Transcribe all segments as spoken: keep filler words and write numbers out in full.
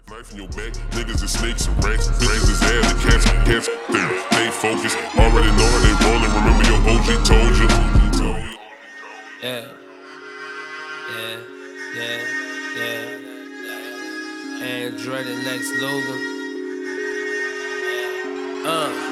Knife in your back, niggas is snakes and rats, bitches is ass and cats, cats, they, stay focused, already know how they rollin', remember your O G told you. Yeah, yeah, yeah, yeah, Android and Lex Luger. Uh.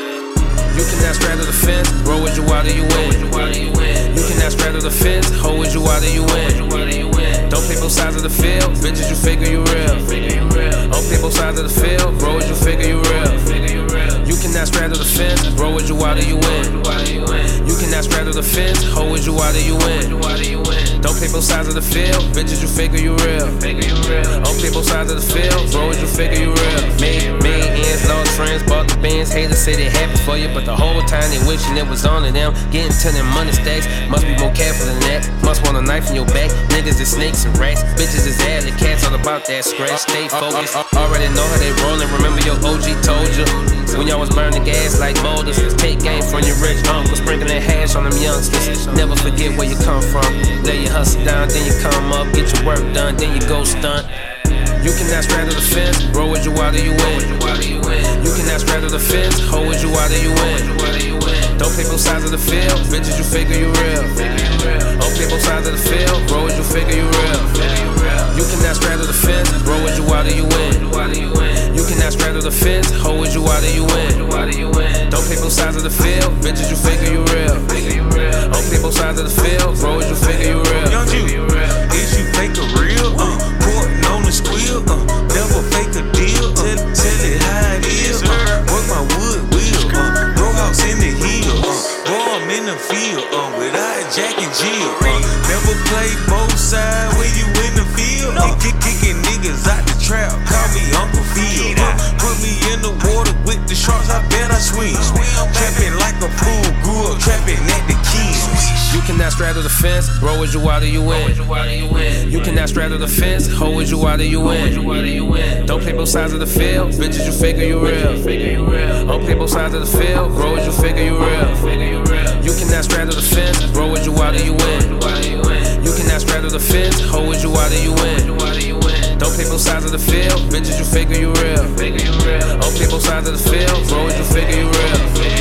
You cannot straddle the fence, bro, with you out of you win. You cannot straddle the fence, hoe with you out of you win. Don't play both sides of the field, bitches, you figure you real. Don't play both sides of the field, bro, you figure you real. You cannot straddle the fence, bro, with you out of you win. You cannot straddle the fence, hoe with you out of you win. Don't play both sides of the field, bitches, you figure you real. Don't play both sides of the field, bro, you figure you real. Made, made ends, lost friends, bought the bands, haters say they happy for you, but the whole time they wishing it was on to them. Getting to them money stacks, must be more careful than that. Must want a knife in your back, niggas is snakes and rats. Bitches is alley cats, all about that scratch. Stay focused, already know how they rollin'. Remember your O G told you when y'all was burning gas like molders. Take game from your rich uncle, sprinkling that hash on them youngsters. Never forget where you come from. Lay your hustle down, then you come up, get your work done, then you go stunt. You cannot straddle the fence, bro, with you out of you win. You cannot straddle the fence, hoe with you out of you win. Don't play both sides of the field, bitches, you figure you real. Don't play both sides of the field, bro, with you figure you real. You cannot straddle the fence, bro, with you out of you win. You cannot straddle the fence, hoe with you out of you win. Don't play both sides of the field, bitches, you figure you real. Don't play both sides of the field, bro, with you figure you real. Young G, is you fake or real? Uh, Portin' on the squeal, uh, never fake a deal. Uh, tell it how it is. Uh, work my wood wheel. Uh, grow house in the hill. Uh, boy, I'm in the field. Uh, without Jack and Jill. Uh, never play both sides when you in the field. Uh, kick, kicking niggas out the trap. Call me Uncle Phil. Uh, put me in the water with the sharks. I bet I swim. Trapping like a fool. Grew up trapping at the Keys. You cannot straddle the fence, bro, with you out of you win. You cannot straddle the fence, hoe with you out of you win. Don't play both sides of the field, bitches, you figure you real. Don't play both sides of the field, bro, with you figure you real. You cannot straddle the fence, bro, with you out of you win. You cannot straddle the fence, hoe with you out of you win. Don't play both sides of the field, bitches, you figure you real. Don't play both sides of the field, bro, with you figure you real.